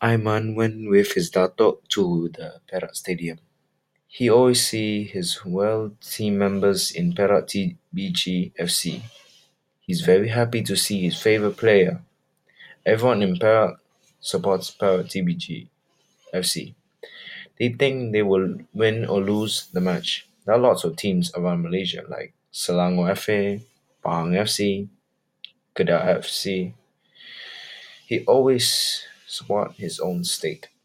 Aiman went with his datuk to the Perak Stadium. He always see his world team members in Perak TBG FC. He's very happy to see his favorite player. Everyone in Perak supports Perak TBG FC. They think they will win or lose the match. There are lots of teams around Malaysia like Selangor FA, Pahang FC, Kedah FC. He always support his own state.